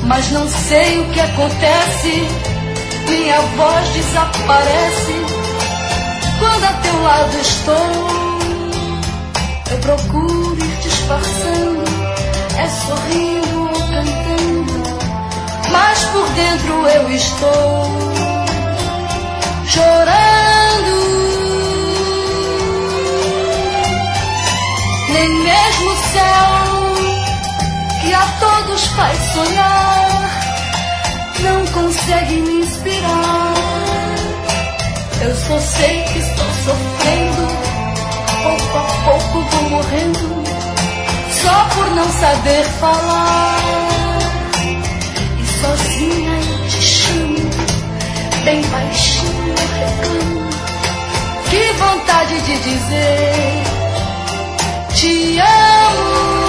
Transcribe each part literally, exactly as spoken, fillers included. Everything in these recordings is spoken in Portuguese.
mas não sei o que acontece. Minha voz desaparece quando a teu lado estou. Eu procuro ir disfarçando, é sorrindo ou cantando, mas por dentro eu estou chorando. Nem mesmo o céu, que a todos faz sonhar, não consegue me inspirar. Eu só sei que estou sofrendo, pouco a pouco vou morrendo, só por não saber falar. E sozinha eu te chamo, bem baixinho eu reclamo. Que vontade de dizer te amo.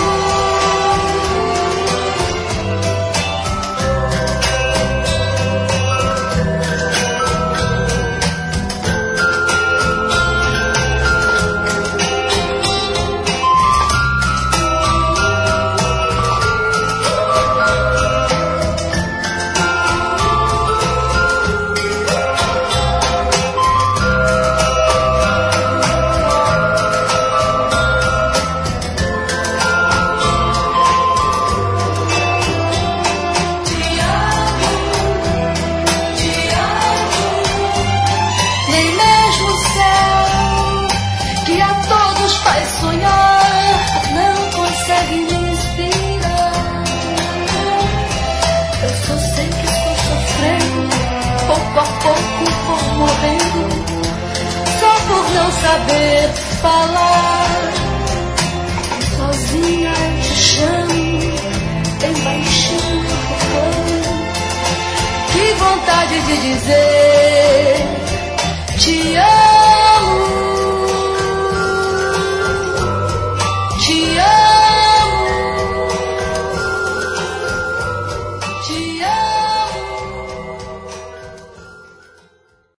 Saber falar, sozinha eu te chamo, bem baixinho eu reclamo. Que vontade de dizer